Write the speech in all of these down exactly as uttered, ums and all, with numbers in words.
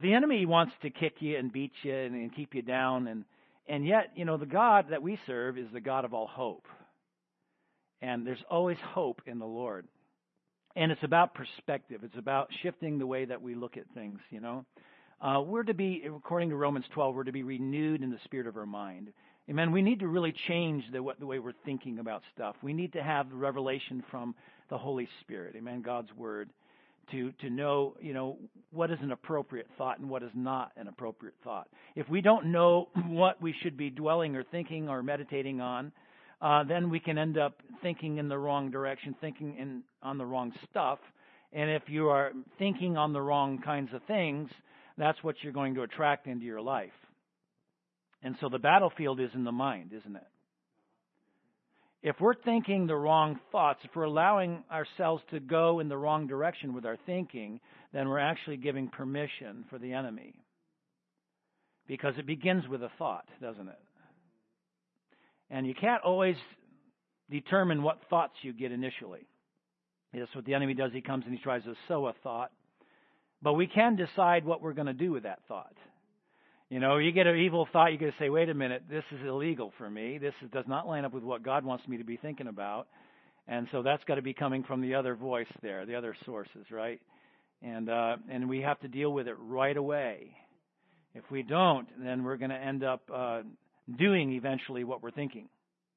The enemy wants to kick you and beat you and, and keep you down. And, and yet, you know, the God that we serve is the God of all hope. And there's always hope in the Lord. And it's about perspective. It's about shifting the way that we look at things, you know. Uh, we're to be, according to Romans twelve, we're to be renewed in the spirit of our mind. Amen. We need to really change the, the way we're thinking about stuff. We need to have the revelation from the Holy Spirit, amen, God's Word, to, to know, you know, what is an appropriate thought and what is not an appropriate thought. If we don't know what we should be dwelling or thinking or meditating on, uh, then we can end up thinking in the wrong direction, thinking in on the wrong stuff. And if you are thinking on the wrong kinds of things, that's what you're going to attract into your life. And so the battlefield is in the mind, isn't it? If we're thinking the wrong thoughts, if we're allowing ourselves to go in the wrong direction with our thinking, then we're actually giving permission for the enemy. Because it begins with a thought, doesn't it? And you can't always determine what thoughts you get initially. That's what the enemy does. He comes and he tries to sow a thought. But we can decide what we're going to do with that thought. You know, you get an evil thought, you got to say, wait a minute, this is illegal for me. This is, does not line up with what God wants me to be thinking about. And so that's got to be coming from the other voice there, the other sources, right? And uh, and we have to deal with it right away. If we don't, then we're going to end up uh, doing eventually what we're thinking.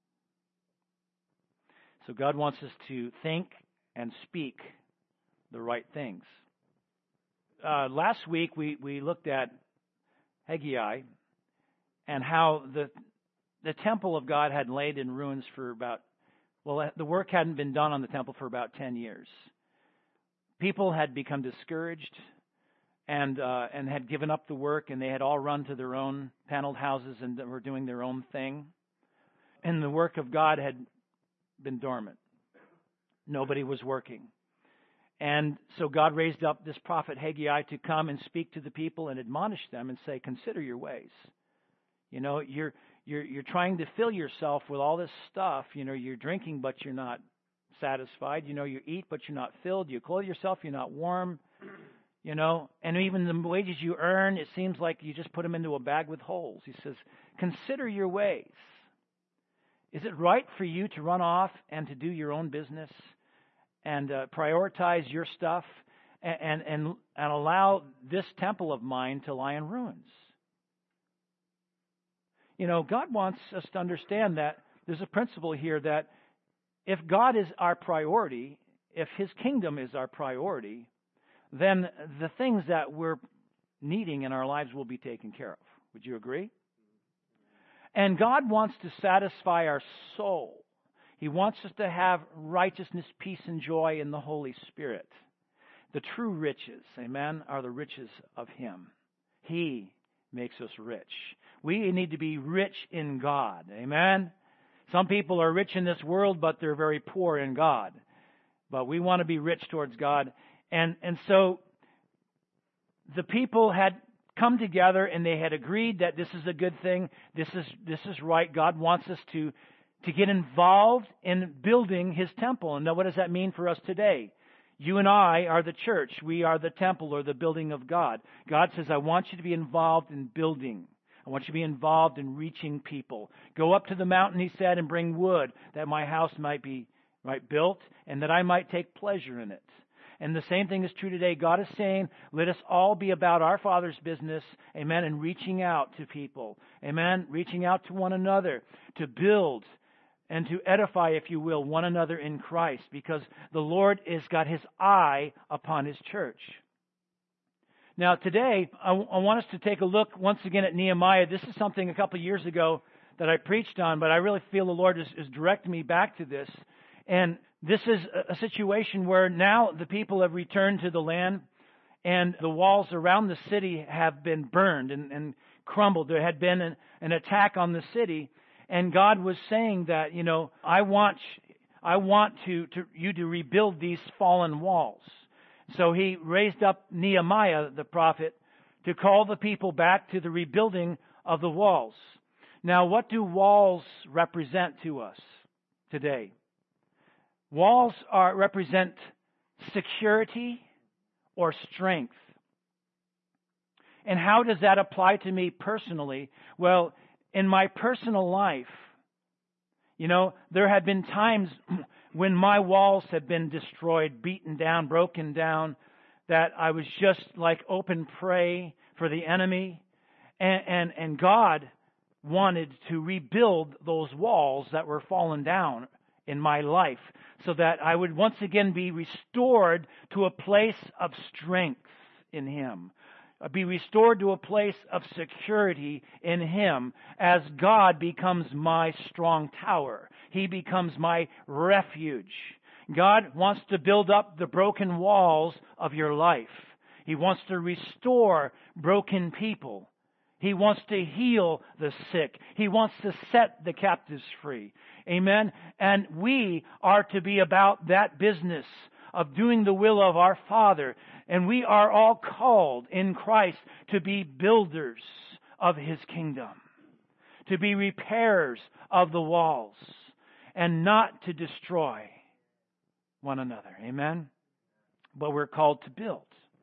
So God wants us to think and speak the right things. Uh, last week we, we looked at Haggai and how the the temple of God had laid in ruins for about, well, the work hadn't been done on the temple for about ten years. People had become discouraged and uh, and had given up the work, and they had all run to their own paneled houses and were doing their own thing. And the work of God had been dormant. Nobody was working. And so God raised up this prophet Haggai to come and speak to the people and admonish them and say, consider your ways. You know, you're you're you're trying to fill yourself with all this stuff. You know, you're drinking, but you're not satisfied. You know, you eat, but you're not filled. You clothe yourself, you're not warm. You know, and even the wages you earn, it seems like you just put them into a bag with holes. He says, consider your ways. Is it right for you to run off and to do your own business and uh, prioritize your stuff and, and, and, and allow this temple of mine to lie in ruins? You know, God wants us to understand that there's a principle here that if God is our priority, if His kingdom is our priority, then the things that we're needing in our lives will be taken care of. Would you agree? And God wants to satisfy our soul. He wants us to have righteousness, peace, and joy in the Holy Spirit. The true riches, amen, are the riches of Him. He makes us rich. We need to be rich in God, amen? Some people are rich in this world, but they're very poor in God. But we want to be rich towards God. And and so the people had come together and they had agreed that this is a good thing. This is this is right. God wants us to to get involved in building His temple. And now what does that mean for us today? You and I are the church. We are the temple or the building of God. God says, I want you to be involved in building. I want you to be involved in reaching people. Go up to the mountain, He said, and bring wood that my house might be right built and that I might take pleasure in it. And the same thing is true today. God is saying, let us all be about our Father's business, amen, and reaching out to people, amen, reaching out to one another to build and to edify, if you will, one another in Christ, because the Lord has got His eye upon His church. Now, today, I, I want us to take a look once again at Nehemiah. This is something a couple of years ago that I preached on, but I really feel the Lord is, is directing me back to this. And this is a situation where now the people have returned to the land and the walls around the city have been burned and, and crumbled. There had been an, an attack on the city, and God was saying that, you know, I want I want to, to you to rebuild these fallen walls. So He raised up Nehemiah, the prophet, to call the people back to the rebuilding of the walls. Now, what do walls represent to us today? Walls are represent security or strength. And how does that apply to me personally? Well, in my personal life, you know, there have been times when my walls have been destroyed, beaten down, broken down, that I was just like open prey for the enemy. And, and, and God wanted to rebuild those walls that were fallen down in my life so that I would once again be restored to a place of strength in Him. Be restored to a place of security in Him as God becomes my strong tower. He becomes my refuge. God wants to build up the broken walls of your life. He wants to restore broken people. He wants to heal the sick. He wants to set the captives free. Amen? And we are to be about that business of doing the will of our Father. And we are all called in Christ to be builders of His kingdom, to be repairers of the walls, and not to destroy one another. Amen? But we're called to build.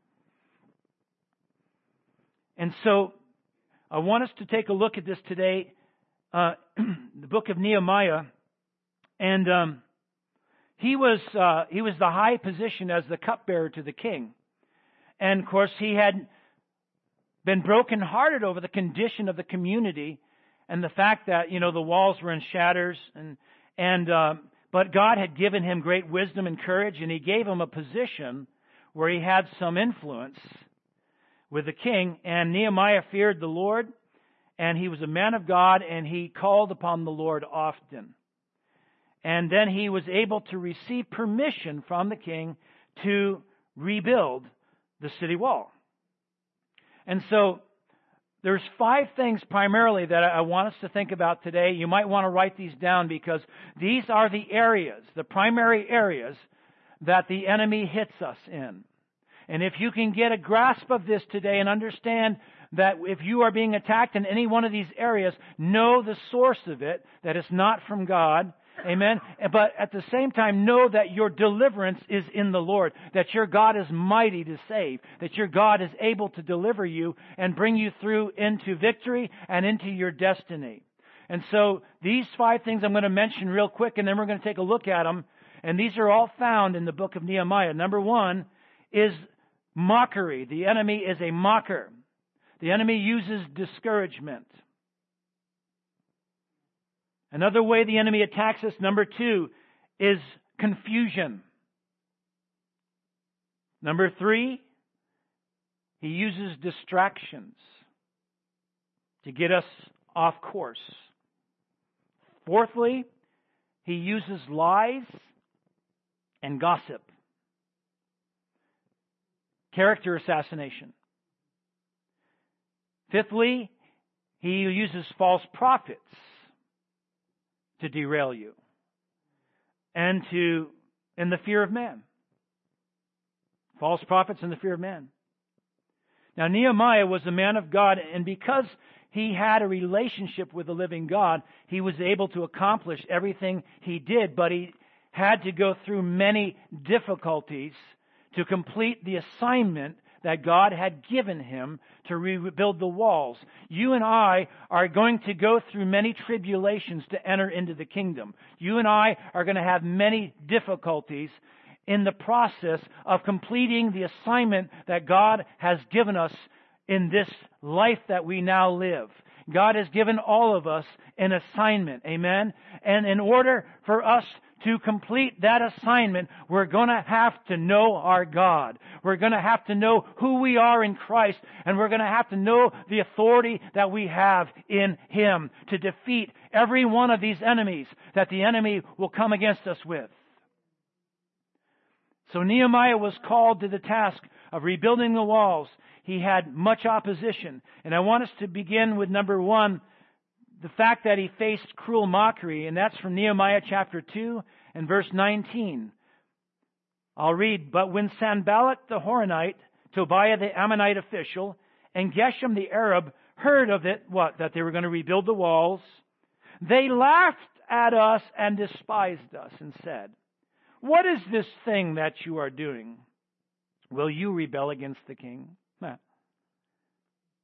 And so, I want us to take a look at this today, uh, the book of Nehemiah, and um, he was uh, he was the high position as the cupbearer to the king, and of course he had been brokenhearted over the condition of the community and the fact that you know the walls were in shatters, and and uh, but God had given him great wisdom and courage, and He gave him a position where he had some influence with the king. And Nehemiah feared the Lord, and he was a man of God, and he called upon the Lord often. And then he was able to receive permission from the king to rebuild the city wall. And so there's five things primarily that I want us to think about today. You might want to write these down because these are the areas, the primary areas that the enemy hits us in. And if you can get a grasp of this today and understand that if you are being attacked in any one of these areas, know the source of it, that it's not from God. Amen. But at the same time, know that your deliverance is in the Lord, that your God is mighty to save, that your God is able to deliver you and bring you through into victory and into your destiny. And so these five things I'm going to mention real quick, and then we're going to take a look at them. And these are all found in the book of Nehemiah. Number one is mockery. The enemy is a mocker. The enemy uses discouragement. Another way the enemy attacks us, number two, is confusion. Number three, he uses distractions to get us off course. Fourthly, he uses lies and gossip. Character assassination. Fifthly, he uses false prophets to derail you and to in the fear of man. False prophets in the fear of man. Now Nehemiah was a man of God, and because he had a relationship with the living God, he was able to accomplish everything he did, but he had to go through many difficulties to complete the assignment that God had given him to rebuild the walls. You and I are going to go through many tribulations to enter into the kingdom. You and I are going to have many difficulties in the process of completing the assignment that God has given us in this life that we now live. God has given all of us an assignment. Amen? And in order for us to complete that assignment, we're going to have to know our God. We're going to have to know who we are in Christ, and we're going to have to know the authority that we have in Him to defeat every one of these enemies that the enemy will come against us with. So Nehemiah was called to the task of rebuilding the walls. He had much opposition. And I want us to begin with number one, the fact that he faced cruel mockery, and that's from Nehemiah chapter two and verse nineteen. I'll read, "But when Sanballat the Horonite, Tobiah the Ammonite official, and Geshem the Arab heard of it," what? That they were going to rebuild the walls, "they laughed at us and despised us and said, 'What is this thing that you are doing? Will you rebel against the king?'"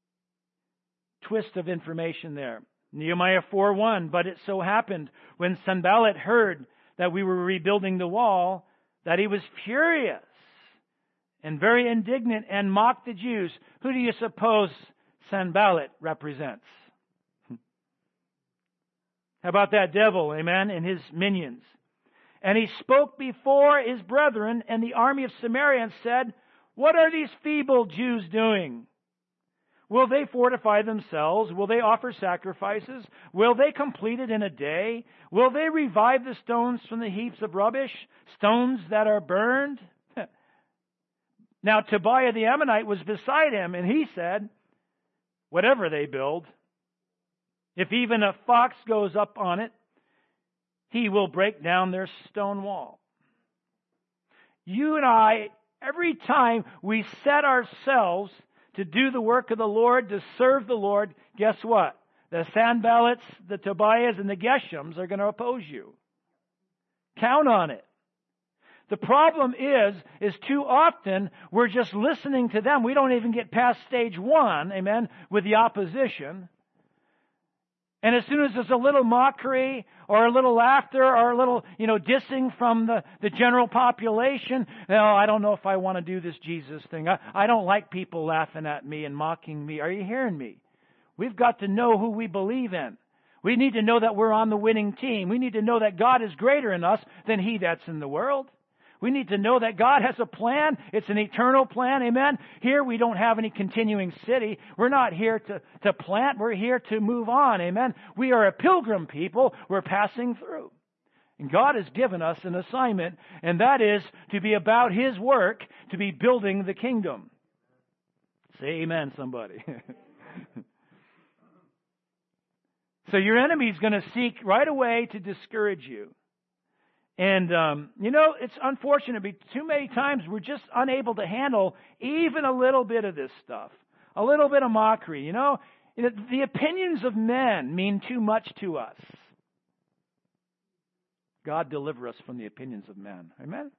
twist of information there. Nehemiah four one, but it so happened when Sanballat heard that we were rebuilding the wall, that he was furious and very indignant and mocked the Jews. Who do you suppose Sanballat represents? How about that devil, amen, and his minions? And he spoke before his brethren and the army of Samaria and said, what are these feeble Jews doing? Will they fortify themselves? Will they offer sacrifices? Will they complete it in a day? Will they revive the stones from the heaps of rubbish, stones that are burned? Now Tobiah the Ammonite was beside him, and he said, whatever they build, if even a fox goes up on it, he will break down their stone wall. You and I, every time we set ourselves to do the work of the Lord, to serve the Lord, guess what? The Sanballats, the Tobiahs, and the Geshems are going to oppose you. Count on it. The problem is, is too often we're just listening to them. We don't even get past stage one, amen, with the opposition. And as soon as there's a little mockery or a little laughter or a little, you know, dissing from the, the general population, oh, I don't know if I want to do this Jesus thing. I, I don't like people laughing at me and mocking me. Are you hearing me? We've got to know who we believe in. We need to know that we're on the winning team. We need to know that God is greater in us than he that's in the world. We need to know that God has a plan. It's an eternal plan. Amen. Here we don't have any continuing city. We're not here to, to plant. We're here to move on. Amen. We are a pilgrim people. We're passing through. And God has given us an assignment, and that is to be about his work, to be building the kingdom. Say amen, somebody. So your enemy is going to seek right away to discourage you. And, um, you know, it's unfortunate, but too many times we're just unable to handle even a little bit of this stuff. A little bit of mockery, you know. The opinions of men mean too much to us. God deliver us from the opinions of men. Amen?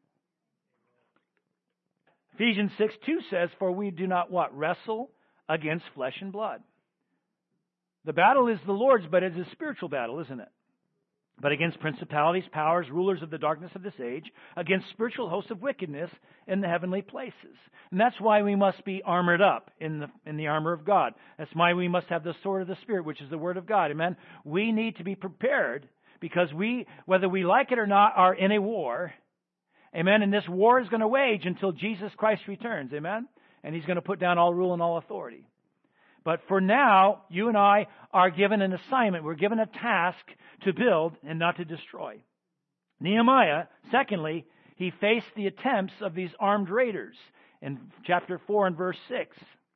Ephesians six two says, for we do not, what, wrestle against flesh and blood. The battle is the Lord's, but it's a spiritual battle, isn't it? But against principalities, powers, rulers of the darkness of this age, against spiritual hosts of wickedness in the heavenly places. And that's why we must be armored up in the in the armor of God. That's why we must have the sword of the Spirit, which is the Word of God. Amen? We need to be prepared because we, whether we like it or not, are in a war. Amen? And this war is going to wage until Jesus Christ returns. Amen? And He's going to put down all rule and all authority. But for now, you and I are given an assignment. We're given a task to build and not to destroy. Nehemiah, secondly, he faced the attempts of these armed raiders in chapter four and verse six.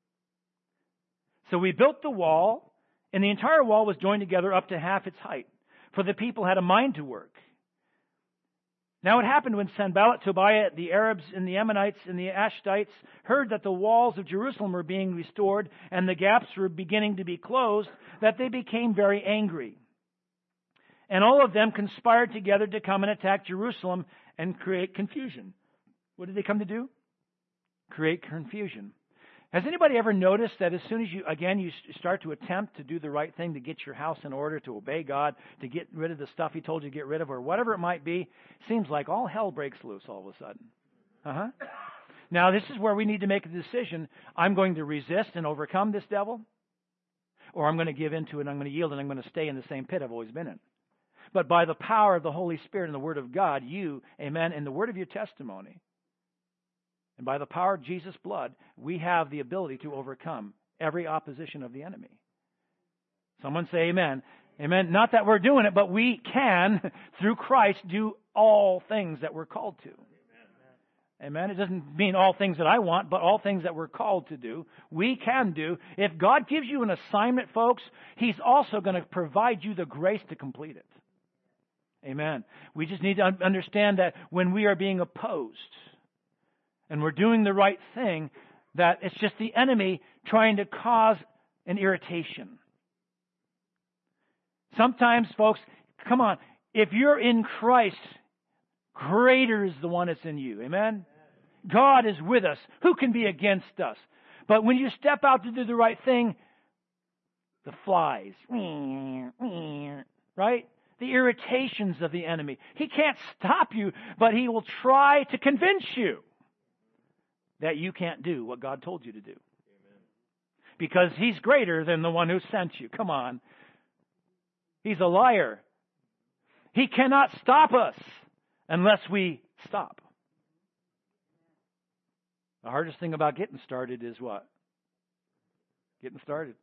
So we built the wall, and the entire wall was joined together up to half its height, for the people had a mind to work. Now it happened when Sanballat, Tobiah, the Arabs and the Ammonites and the Ashtites heard that the walls of Jerusalem were being restored and the gaps were beginning to be closed, that they became very angry. And all of them conspired together to come and attack Jerusalem and create confusion. What did they come to do? Create confusion. Has anybody ever noticed that as soon as you, again, you start to attempt to do the right thing, to get your house in order, to obey God, to get rid of the stuff He told you to get rid of, or whatever it might be, seems like all hell breaks loose all of a sudden. Uh-huh. Now, this is where we need to make a decision. I'm going to resist and overcome this devil, or I'm going to give in to it, and I'm going to yield, and I'm going to stay in the same pit I've always been in. But by the power of the Holy Spirit and the Word of God, you, amen, and the word of your testimony, and by the power of Jesus' blood, we have the ability to overcome every opposition of the enemy. Someone say amen. Amen. Not that we're doing it, but we can, through Christ, do all things that we're called to. Amen. It doesn't mean all things that I want, but all things that we're called to do, we can do. If God gives you an assignment, folks, He's also going to provide you the grace to complete it. Amen. We just need to understand that when we are being opposed, and we're doing the right thing, that it's just the enemy trying to cause an irritation. Sometimes, folks, come on, if you're in Christ, greater is the one that's in you. Amen? God is with us. Who can be against us? But when you step out to do the right thing, the flies, right? The irritations of the enemy. He can't stop you, but he will try to convince you that you can't do what God told you to do. Amen. Because he's greater than the one who sent you. Come on. He's a liar. He cannot stop us unless we stop. The hardest thing about getting started is what? Getting started.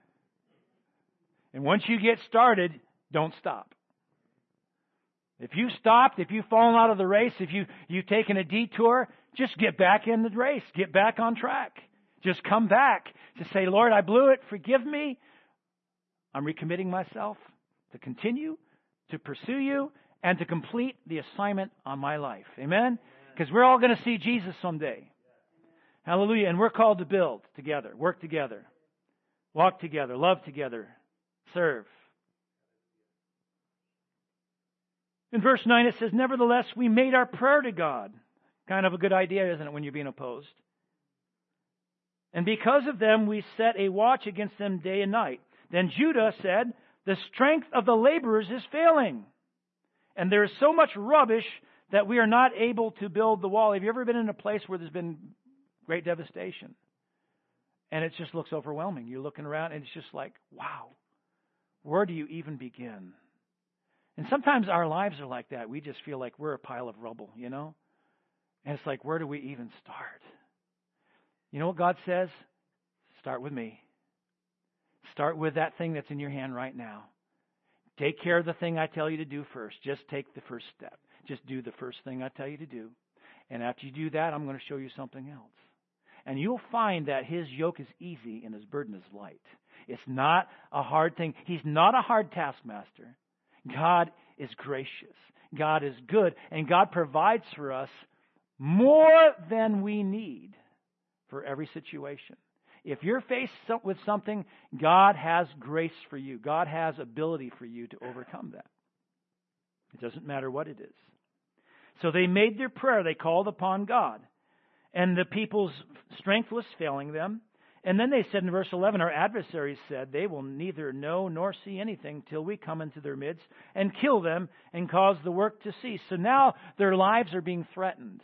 And once you get started, don't stop. If you stopped, if you've fallen out of the race, if you, you've taken a detour, just get back in the race. Get back on track. Just come back. Just say, Lord, I blew it. Forgive me. I'm recommitting myself to continue, to pursue you, and to complete the assignment on my life. Amen? Because we're all going to see Jesus someday. Hallelujah. And we're called to build together, work together, walk together, love together, serve. In verse nine it says, nevertheless, we made our prayer to God. Kind of a good idea, isn't it, when you're being opposed? And because of them, we set a watch against them day and night. Then Judah said, the strength of the laborers is failing, and there is so much rubbish that we are not able to build the wall. Have you ever been in a place where there's been great devastation? And it just looks overwhelming. You're looking around and it's just like, wow, where do you even begin? And sometimes our lives are like that. We just feel like we're a pile of rubble, you know? And it's like, where do we even start? You know what God says? Start with me. Start with that thing that's in your hand right now. Take care of the thing I tell you to do first. Just take the first step. Just do the first thing I tell you to do. And after you do that, I'm going to show you something else. And you'll find that his yoke is easy and his burden is light. It's not a hard thing. He's not a hard taskmaster. God is gracious. God is good. And God provides for us more than we need for every situation. If you're faced with something, God has grace for you. God has ability for you to overcome that. It doesn't matter what it is. So they made their prayer. They called upon God. And the people's strength was failing them. And then they said in verse eleven, our adversaries said, they will neither know nor see anything till we come into their midst and kill them and cause the work to cease. So now their lives are being threatened.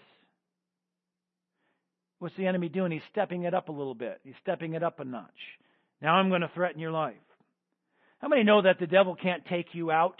What's the enemy doing? He's stepping it up a little bit. He's stepping it up a notch. Now I'm going to threaten your life. How many know that the devil can't take you out?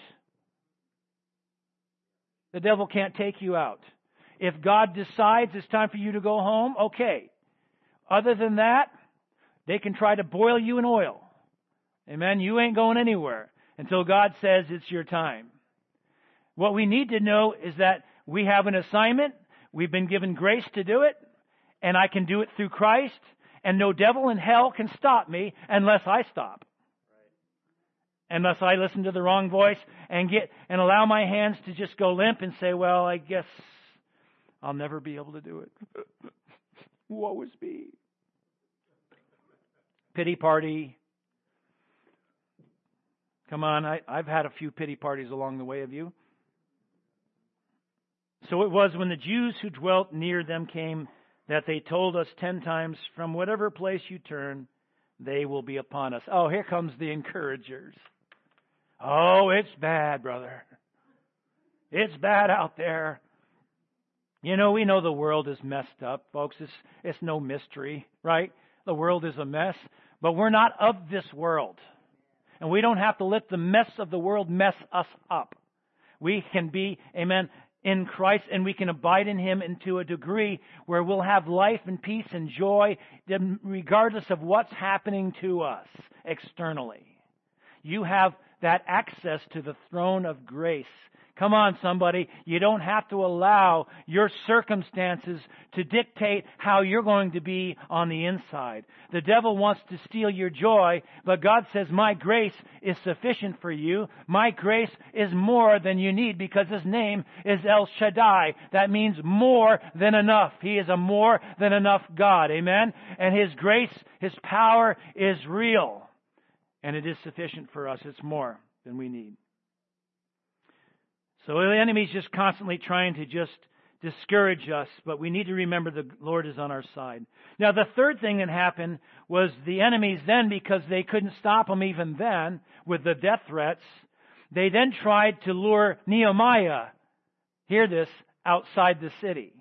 The devil can't take you out. If God decides it's time for you to go home, okay. Other than that, they can try to boil you in oil. Amen? You ain't going anywhere until God says it's your time. What we need to know is that we have an assignment. We've been given grace to do it. And I can do it through Christ. And no devil in hell can stop me unless I stop. Right. Unless I listen to the wrong voice and get and allow my hands to just go limp and say, well, I guess I'll never be able to do it. Woe is me. Pity party. Come on, I, I've had a few pity parties along the way, have you? So it was when the Jews who dwelt near them came that they told us ten times, from whatever place you turn, they will be upon us. Oh, here comes the encouragers. Oh, it's bad, brother. It's bad out there. You know, we know the world is messed up, folks. It's, it's no mystery, right? The world is a mess, but we're not of this world. And we don't have to let the mess of the world mess us up. We can be, amen, in Christ, and we can abide in Him into a degree where we'll have life and peace and joy regardless of what's happening to us externally. You have that access to the throne of grace. Come on, somebody. You don't have to allow your circumstances to dictate how you're going to be on the inside. The devil wants to steal your joy, but God says, my grace is sufficient for you. My grace is more than you need because His name is El Shaddai. That means more than enough. He is a more than enough God. Amen? And His grace, His power is real. And it is sufficient for us. It's more than we need. So the enemy's just constantly trying to just discourage us, but we need to remember the Lord is on our side. Now, the third thing that happened was the enemies then, because they couldn't stop them even then with the death threats, they then tried to lure Nehemiah, hear this, outside the city.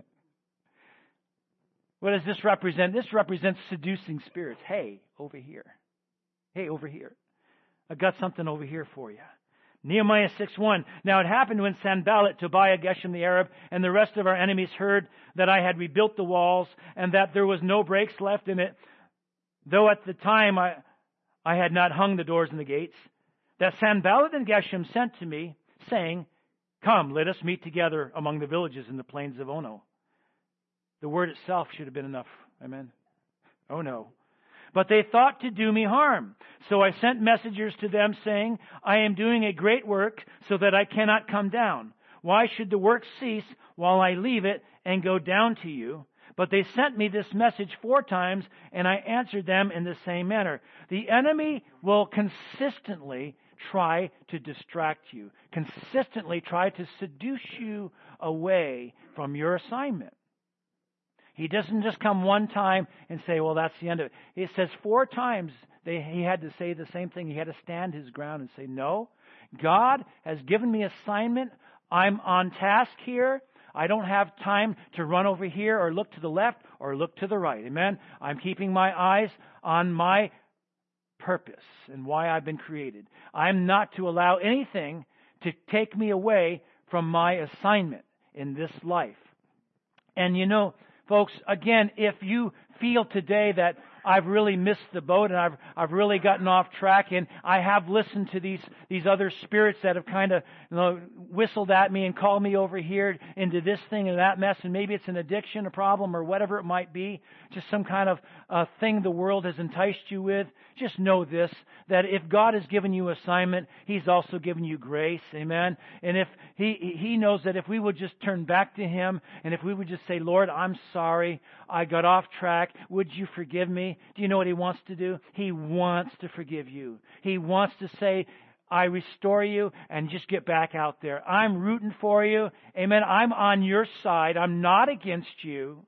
What does this represent? This represents seducing spirits. Hey, over here. Hey, over here. I've got something over here for you. Nehemiah six one. Now it happened when Sanballat, Tobiah, Geshem the Arab, and the rest of our enemies heard that I had rebuilt the walls and that there was no breaks left in it, though at the time I, I had not hung the doors and the gates, that Sanballat and Geshem sent to me, saying, Come, let us meet together among the villages in the plains of Ono. The word itself should have been enough. Amen. Oh no. But they thought to do me harm. So I sent messengers to them saying, I am doing a great work so that I cannot come down. Why should the work cease while I leave it and go down to you? But they sent me this message four times, and I answered them in the same manner. The enemy will consistently try to distract you, consistently try to seduce you away from your assignment. He doesn't just come one time and say, well, that's the end of it. It says four times they, he had to say the same thing. He had to stand his ground and say, no, God has given me assignment. I'm on task here. I don't have time to run over here or look to the left or look to the right. Amen. I'm keeping my eyes on my purpose and why I've been created. I'm not to allow anything to take me away from my assignment in this life. And you know, folks, again, if you feel today that I've really missed the boat and I've I've really gotten off track, and I have listened to these these other spirits that have kind of, you know, whistled at me and called me over here into this thing and that mess, and maybe it's an addiction, a problem, or whatever it might be, just some kind of uh, thing the world has enticed you with. Just know this, that if God has given you assignment, He's also given you grace, amen. And if He He knows that if we would just turn back to Him, and if we would just say, Lord, I'm sorry, I got off track, would you forgive me? Do you know what He wants to do? He wants to forgive you. He wants to say, I restore you, and just get back out there. I'm rooting for you. Amen. I'm on your side. I'm not against you.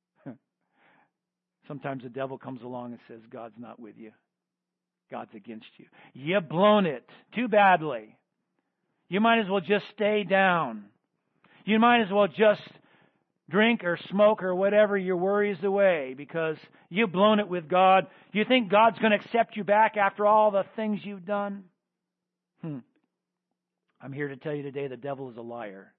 Sometimes the devil comes along and says, God's not with you. God's against you. You've blown it too badly. You might as well just stay down. You might as well just drink or smoke or whatever your worries away, because you've blown it with God. You think God's going to accept you back after all the things you've done? Hmm. I'm here to tell you today the devil is a liar.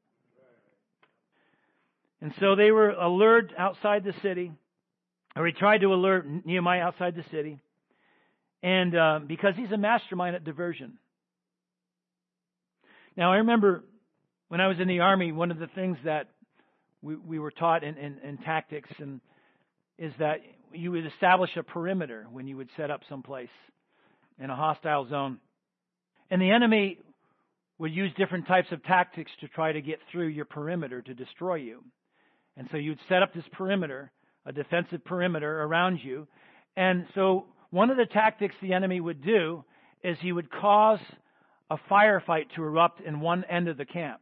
And so they were allured outside the city, or he tried to alert Nehemiah outside the city, and uh, because he's a mastermind at diversion. Now, I remember when I was in the Army, one of the things that we, we were taught in, in, in tactics and is that you would establish a perimeter when you would set up someplace in a hostile zone. And the enemy would use different types of tactics to try to get through your perimeter to destroy you. And so you'd set up this perimeter, a defensive perimeter around you. And so one of the tactics the enemy would do is he would cause a firefight to erupt in one end of the camp.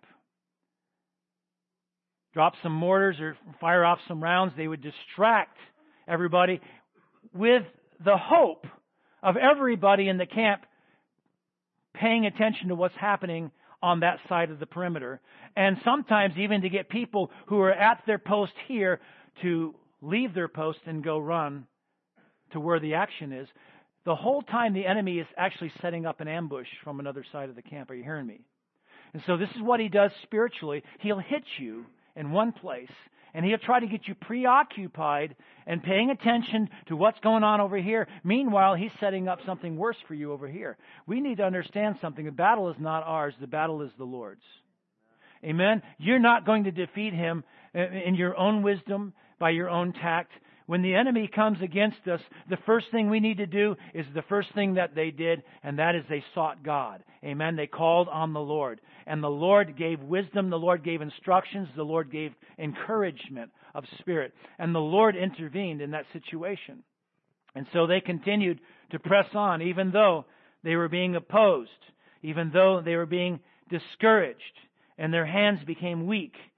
Drop some mortars or fire off some rounds. They would distract everybody with the hope of everybody in the camp paying attention to what's happening on that side of the perimeter. And sometimes even to get people who are at their post here to leave their post and go run to where the action is. The whole time the enemy is actually setting up an ambush from another side of the camp. Are you hearing me? And so this is what he does spiritually. He'll hit you in one place, and he'll try to get you preoccupied and paying attention to what's going on over here. Meanwhile, he's setting up something worse for you over here. We need to understand something. The battle is not ours. The battle is the Lord's. Amen? You're not going to defeat him in your own wisdom, by your own tact. When the enemy comes against us, the first thing we need to do is the first thing that they did, and that is they sought God. Amen. They called on the Lord. And the Lord gave wisdom. The Lord gave instructions. The Lord gave encouragement of spirit. And the Lord intervened in that situation. And so they continued to press on, even though they were being opposed, even though they were being discouraged, and their hands became weak.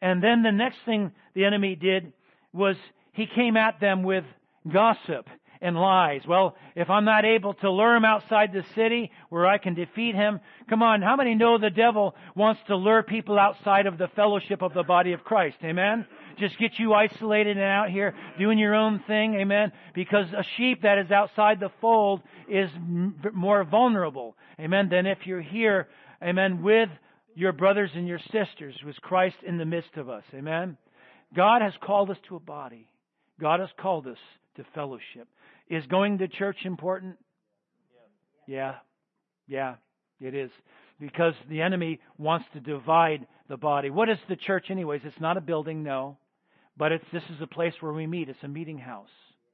And then the next thing the enemy did was he came at them with gossip and lies. Well, if I'm not able to lure him outside the city where I can defeat him, come on, how many know the devil wants to lure people outside of the fellowship of the body of Christ? Amen? Just get you isolated and out here doing your own thing. Amen? Because a sheep that is outside the fold is m- more vulnerable. Amen? Than if you're here, amen, with your brothers and your sisters, with Christ in the midst of us. Amen? God has called us to a body. God has called us to fellowship. Is going to church important? Yeah. Yeah, it is. Because the enemy wants to divide the body. What is the church anyways? It's not a building, no. But it's this is a place where we meet. It's a meeting house.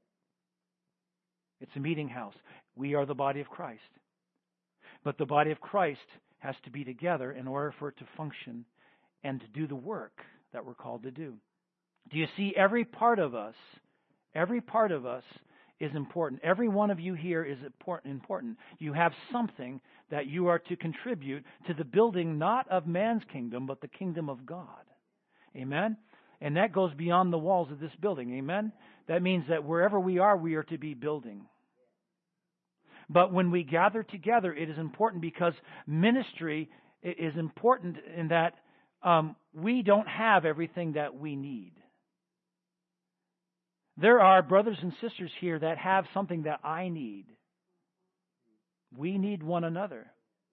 It's a meeting house. We are the body of Christ. But the body of Christ has to be together in order for it to function and to do the work that we're called to do. Do you see, every part of us, every part of us is important. Every one of you here is important. You have something that you are to contribute to the building, not of man's kingdom, but the kingdom of God. Amen? And that goes beyond the walls of this building. Amen? That means that wherever we are, we are to be building. But when we gather together, it is important because ministry is important in that um, we don't have everything that we need. There are brothers and sisters here that have something that I need. We need one another.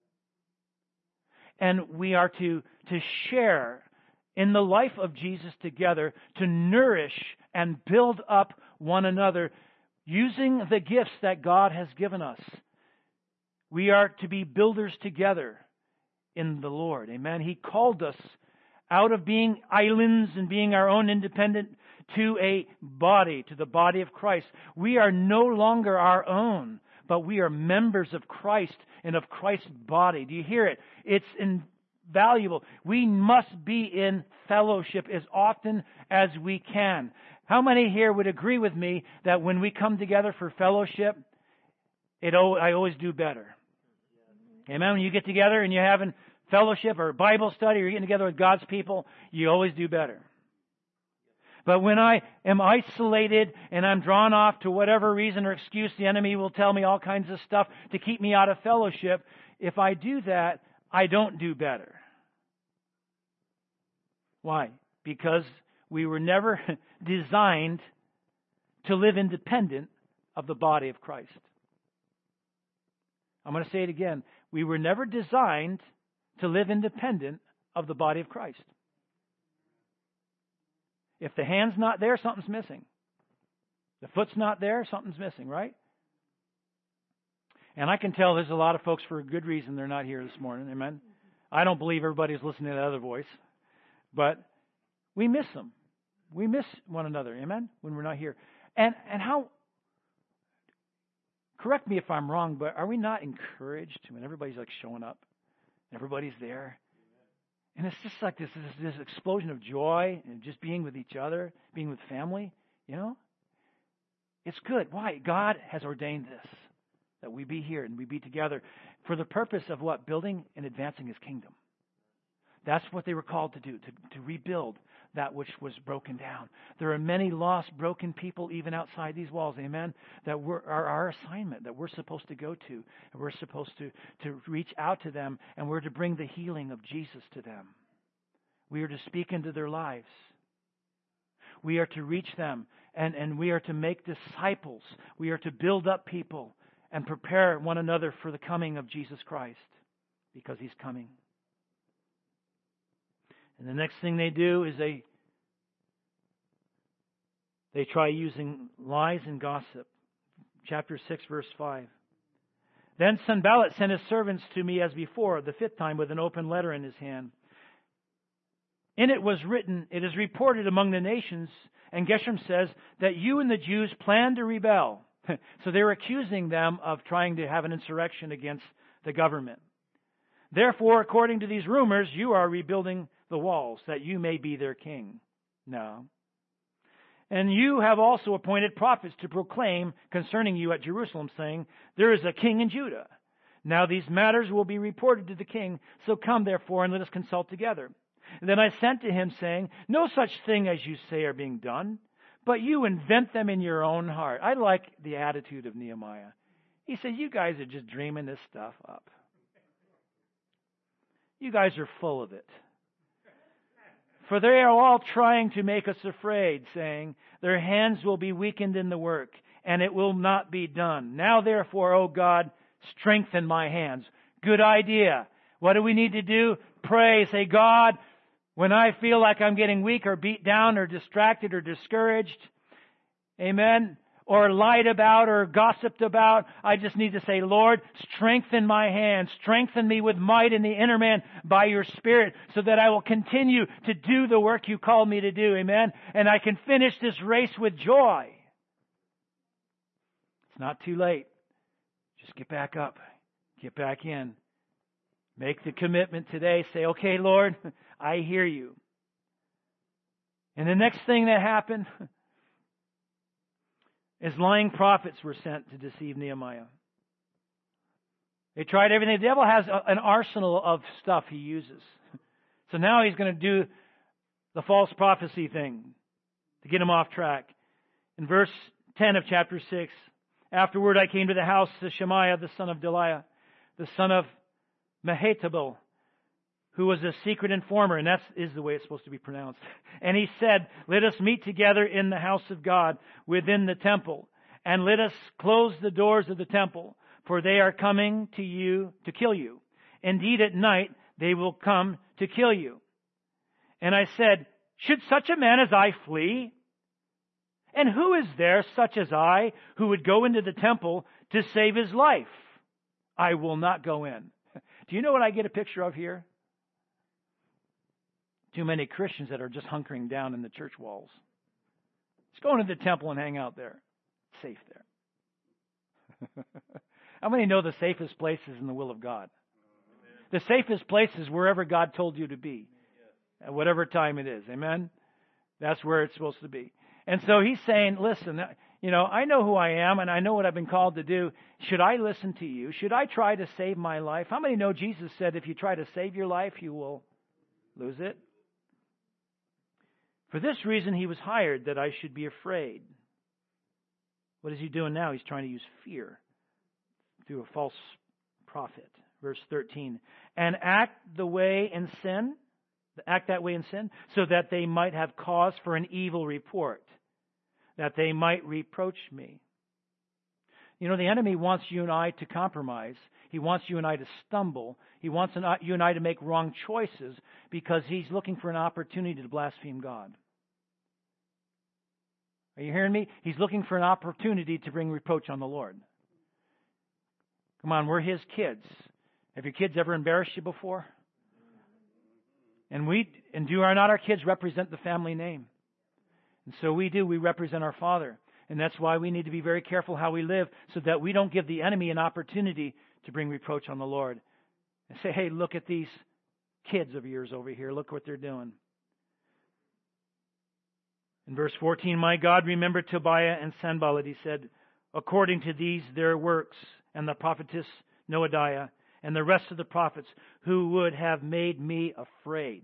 And we are to, to share in the life of Jesus together, to nourish and build up one another using the gifts that God has given us. We are to be builders together in the Lord. Amen. He called us out of being islands and being our own independent to a body, to the body of Christ. We are no longer our own, but we are members of Christ and of Christ's body. Do you hear it? It's invaluable. We must be in fellowship as often as we can. How many here would agree with me that when we come together for fellowship, it I always do better? Amen? When you get together and you're having fellowship or Bible study or you're getting together with God's people, you always do better. But when I am isolated and I'm drawn off to whatever reason or excuse, the enemy will tell me all kinds of stuff to keep me out of fellowship. If I do that, I don't do better. Why? Because we were never designed to live independent of the body of Christ. I'm going to say it again. We were never designed to live independent of the body of Christ. If the hand's not there, something's missing. The foot's not there, something's missing, right? And I can tell there's a lot of folks for a good reason they're not here this morning. Amen. I don't believe everybody's listening to the other voice. But we miss them. We miss one another. Amen. When we're not here. And and how, correct me if I'm wrong, but are we not encouraged when everybody's like showing up? Everybody's there. And it's just like this, this, this explosion of joy and just being with each other, being with family, you know? It's good. Why? God has ordained this, that we be here and we be together for the purpose of what? Building and advancing His kingdom. That's what they were called to do, to, to rebuild that which was broken down. There are many lost, broken people even outside these walls, amen, that we're, are our assignment, that we're supposed to go to. And we're supposed to, to reach out to them, and we're to bring the healing of Jesus to them. We are to speak into their lives. We are to reach them, and, and we are to make disciples. We are to build up people and prepare one another for the coming of Jesus Christ, because He's coming. And the next thing they do is they they try using lies and gossip. Chapter six, verse five. Then Sanballat sent his servants to me as before, the fifth time, with an open letter in his hand. In it was written, "It is reported among the nations," and Geshem says, "that you and the Jews plan to rebel." So they're accusing them of trying to have an insurrection against the government. "Therefore, according to these rumors, you are rebuilding the walls, that you may be their king." No. "And you have also appointed prophets to proclaim concerning you at Jerusalem, saying, 'There is a king in Judah.' Now these matters will be reported to the king. So come, therefore, and let us consult together." Then I sent to him, saying, no such thing as you say are being done, but you invent them in your own heart. I like the attitude of Nehemiah. He said, you guys are just dreaming this stuff up. You guys are full of it. For they are all trying to make us afraid, saying, their hands will be weakened in the work, and it will not be done. Now therefore, O God, strengthen my hands. Good idea. What do we need to do? Pray. Say, God, when I feel like I'm getting weak or beat down or distracted or discouraged, amen, or lied about or gossiped about, I just need to say, Lord, strengthen my hands. Strengthen me with might in the inner man by your Spirit so that I will continue to do the work you called me to do, amen, and I can finish this race with joy. It's not too late. Just get back up. Get back in. Make the commitment today. Say, okay, Lord, I hear you. And the next thing that happened is lying prophets were sent to deceive Nehemiah. They tried everything. The devil has a, an arsenal of stuff he uses. So now he's going to do the false prophecy thing to get him off track. In verse ten of chapter six, afterward I came to the house of Shemaiah, the son of Deliah, the son of Mehetabel, who was a secret informer, and that is the way it's supposed to be pronounced. And he said, let us meet together in the house of God within the temple, and let us close the doors of the temple, for they are coming to you to kill you. Indeed, at night they will come to kill you. And I said, should such a man as I flee? And who is there such as I who would go into the temple to save his life? I will not go in. Do you know what I get a picture of here? Too many Christians that are just hunkering down in the church walls. Just go into the temple and hang out there. It's safe there. How many know the safest place is in the will of God? The safest place is wherever God told you to be. At whatever time it is. Amen? That's where it's supposed to be. And so he's saying, listen, you know, I know who I am and I know what I've been called to do. Should I listen to you? Should I try to save my life? How many know Jesus said if you try to save your life, you will lose it? For this reason he was hired, that I should be afraid. What is he doing now? He's trying to use fear through a false prophet. Verse thirteen. And act the way in sin, act that way in sin, so that they might have cause for an evil report, that they might reproach me. You know, the enemy wants you and I to compromise. He wants you and I to stumble. He wants you and I to make wrong choices because he's looking for an opportunity to blaspheme God. Are you hearing me? He's looking for an opportunity to bring reproach on the Lord. Come on, we're his kids. Have your kids ever embarrassed you before? And we, and do are not our kids represent the family name? And so we do. We represent our Father. And that's why we need to be very careful how we live so that we don't give the enemy an opportunity to bring reproach on the Lord. And say, hey, look at these kids of yours over here. Look what they're doing. In verse fourteen, my God remembered Tobiah and Sanballat, he said, according to these their works, and the prophetess Noadiah, and the rest of the prophets who would have made me afraid.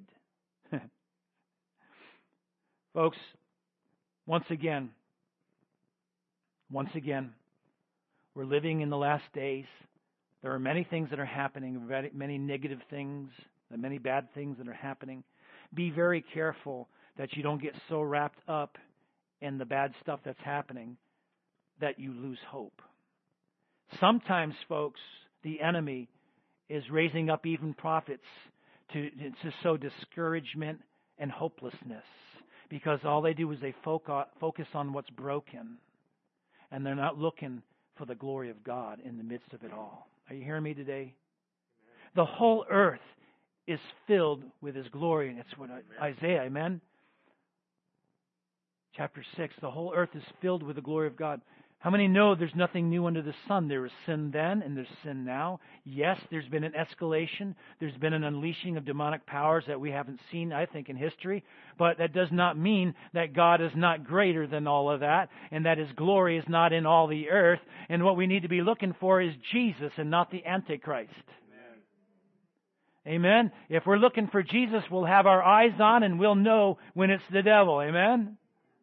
Folks, once again, once again, we're living in the last days. There are many things that are happening, many negative things, many bad things that are happening. Be very careful that you don't get so wrapped up in the bad stuff that's happening that you lose hope. Sometimes, folks, the enemy is raising up even prophets to, to sow discouragement and hopelessness because all they do is they focus on what's broken and they're not looking for the glory of God in the midst of it all. Are you hearing me today? Amen. The whole earth is filled with His glory, and it's what amen. Isaiah, amen? Chapter six, the whole earth is filled with the glory of God. How many know there's nothing new under the sun? There was sin then and there's sin now. Yes, there's been an escalation. There's been an unleashing of demonic powers that we haven't seen, I think, in history. But that does not mean that God is not greater than all of that and that His glory is not in all the earth. And what we need to be looking for is Jesus and not the Antichrist. Amen. Amen? If we're looking for Jesus, we'll have our eyes on and we'll know when it's the devil. Amen?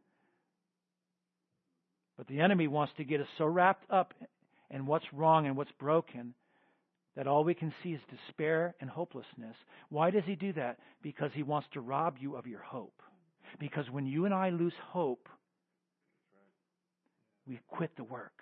But the enemy wants to get us so wrapped up in what's wrong and what's broken that all we can see is despair and hopelessness. Why does he do that? Because he wants to rob you of your hope. Because when you and I lose hope, we quit the work.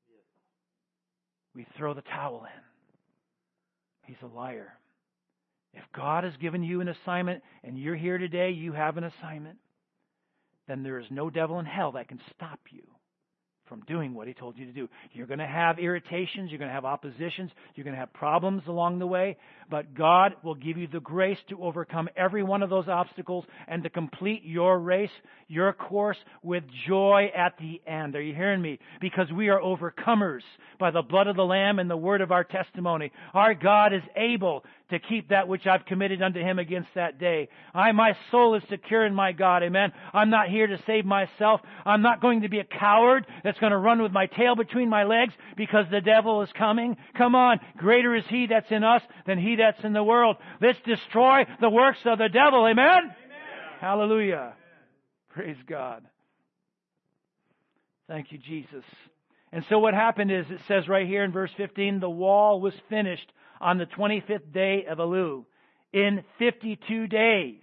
We throw the towel in. He's a liar. If God has given you an assignment and you're here today, you have an assignment, then there is no devil in hell that can stop you from doing what he told you to do. You're going to have irritations. You're going to have oppositions. You're going to have problems along the way. But God will give you the grace to overcome every one of those obstacles and to complete your race, your course with joy at the end. Are you hearing me? Because we are overcomers by the blood of the Lamb and the word of our testimony. Our God is able to keep that which I've committed unto Him against that day. I, my soul is secure in my God. Amen. I'm not here to save myself. I'm not going to be a coward that's going to run with my tail between my legs because the devil is coming. Come on. Greater is He that's in us than he that's in the world. Let's destroy the works of the devil. Amen. Amen. Hallelujah. Amen. Praise God. Thank you, Jesus. And so what happened is, it says right here in verse fifteen, the wall was finished on the twenty-fifth day of Elul. In fifty-two days.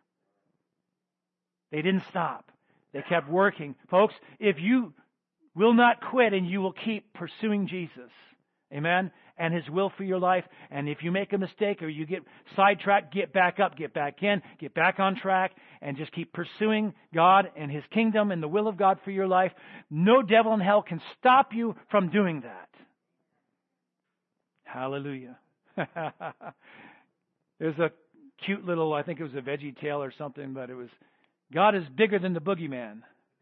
They didn't stop. They kept working. Folks, if you will not quit and you will keep pursuing Jesus, amen, and His will for your life, and if you make a mistake or you get sidetracked, get back up, get back in, get back on track, and just keep pursuing God and His kingdom and the will of God for your life, no devil in hell can stop you from doing that. Hallelujah. There's a cute little, I think it was a Veggie Tale or something, but it was, God is bigger than the boogeyman.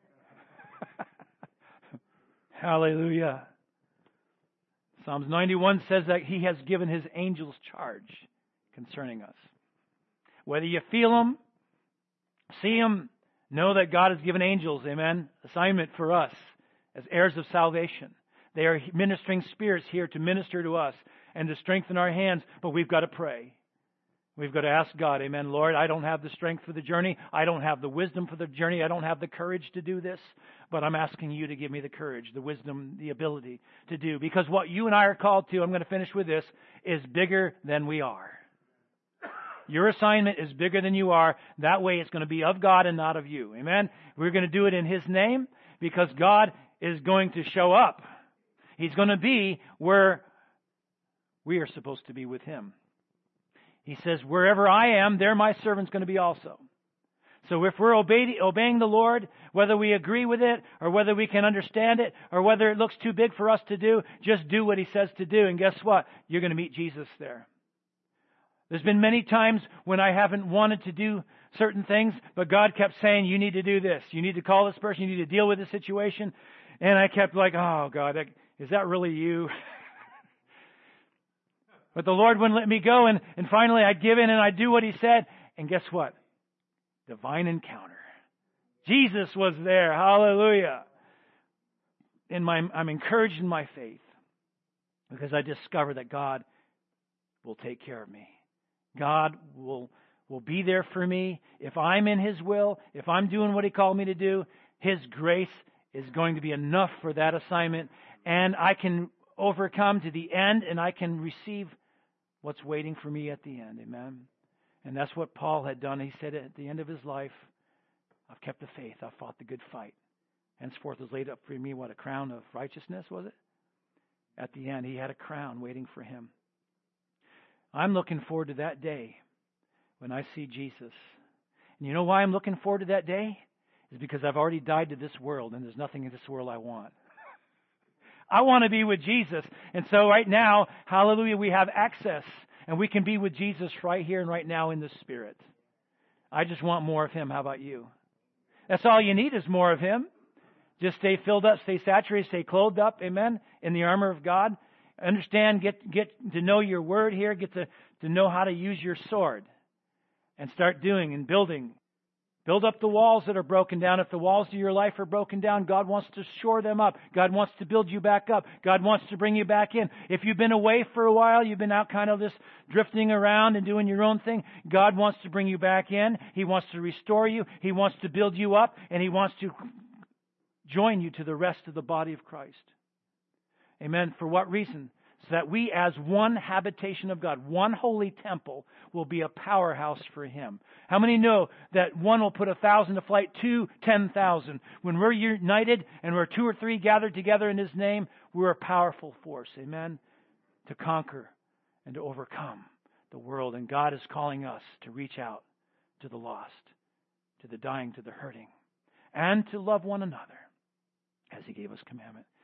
Hallelujah. Psalms ninety-one says that He has given His angels charge concerning us. Whether you feel them, see them, know that God has given angels, amen, assignment for us as heirs of salvation. They are ministering spirits here to minister to us and to strengthen our hands, but we've got to pray. We've got to ask God, amen, Lord, I don't have the strength for the journey. I don't have the wisdom for the journey. I don't have the courage to do this, but I'm asking You to give me the courage, the wisdom, the ability to do. Because what you and I are called to, I'm going to finish with this, is bigger than we are. Your assignment is bigger than you are. That way it's going to be of God and not of you. Amen? We're going to do it in His name because God is going to show up. He's going to be where we are supposed to be with Him. He says, wherever I am, there my servant's going to be also. So if we're obey, obeying the Lord, whether we agree with it or whether we can understand it or whether it looks too big for us to do, just do what He says to do. And guess what? You're going to meet Jesus there. There's been many times when I haven't wanted to do certain things, but God kept saying, you need to do this. You need to call this person. You need to deal with this situation. And I kept like, oh, God, is that really You? But the Lord wouldn't let me go, and, and finally I'd give in and I'd do what He said. And guess what? Divine encounter. Jesus was there. Hallelujah. And my, I'm encouraged in my faith because I discover that God will take care of me. God will, will be there for me. If I'm in His will, if I'm doing what He called me to do, His grace is going to be enough for that assignment. And I can overcome to the end and I can receive what's waiting for me at the end. Amen. And that's what Paul had done. He said at the end of his life, I've kept the faith. I've fought the good fight. Henceforth was laid up for me, what, a crown of righteousness, was it? At the end, he had a crown waiting for him. I'm looking forward to that day when I see Jesus. And you know why I'm looking forward to that day? It's because I've already died to this world and there's nothing in this world I want. I want to be with Jesus. And so right now, hallelujah, we have access. And we can be with Jesus right here and right now in the Spirit. I just want more of Him. How about you? That's all you need is more of Him. Just stay filled up, stay saturated, stay clothed up, amen, in the armor of God. Understand, get get to know your word here. Get to, to know how to use your sword. And start doing and building Build up the walls that are broken down. If the walls of your life are broken down, God wants to shore them up. God wants to build you back up. God wants to bring you back in. If you've been away for a while, you've been out kind of just drifting around and doing your own thing, God wants to bring you back in. He wants to restore you. He wants to build you up. And He wants to join you to the rest of the body of Christ. Amen. For what reason? So that we as one habitation of God, one holy temple, will be a powerhouse for Him. How many know that one will put a thousand to flight, two, ten thousand? When we're united and we're two or three gathered together in His name, we're a powerful force, amen, to conquer and to overcome the world. And God is calling us to reach out to the lost, to the dying, to the hurting, and to love one another as He gave us commandment.